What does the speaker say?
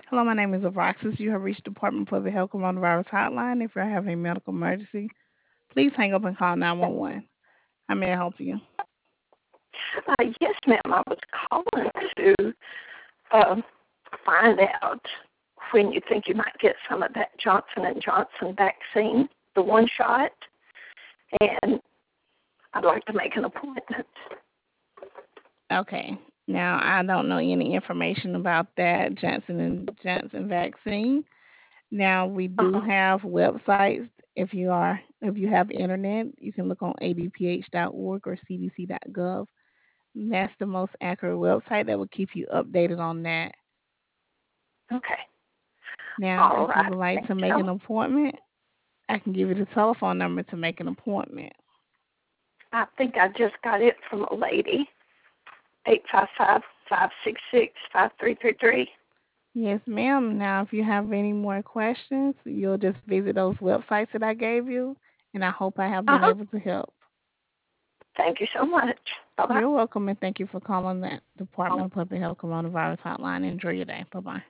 Hello, my name is Avroxis. You have reached the Department of Public Health Coronavirus Hotline. If you're having a medical emergency, please hang up and call 911. How may I help you? Yes, ma'am. I was calling to uh, find out when you think you might get some of that Johnson and Johnson vaccine, the one shot, and I'd like to make an appointment. Okay. Now, I don't know any information about that Johnson and Johnson vaccine. Now, we do Uh-huh. have websites. If you have internet, you can look on abph.org or cdc.gov. That's the most accurate website that will keep you updated on that. Okay. Now, All if you right. would like Thank to make you. an appointment, I can give you the telephone number to make an appointment. I think I just got it from a lady, 855-566-5333. Yes, ma'am. Now, if you have any more questions, you'll just visit those websites that I gave you, and I hope I have been Uh-huh. able to help. Thank you so much. Bye-bye. You're welcome, and thank you for calling the Department of Public Health Coronavirus Hotline. Enjoy your day. Bye bye.